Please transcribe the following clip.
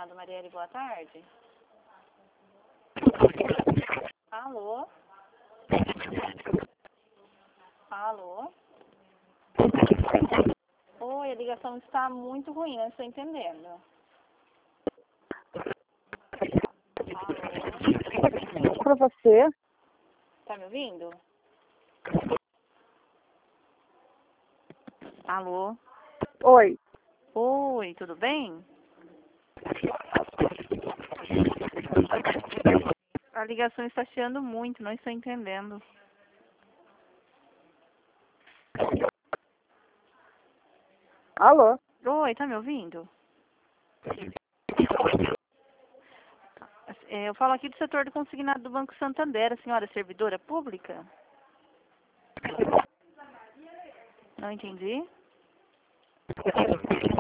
consignado, Marielle, boa tarde. Alô? Alô? Oi, a ligação está muito ruim, não estou entendendo. Alô? Para você. Tá me ouvindo? Alô? Oi. Oi, tudo bem? A ligação está chiando muito, não estou entendendo. Alô? Oi, tá me ouvindo? Eu falo aqui do setor do consignado do Banco Santander. A senhora é servidora pública? Não entendi.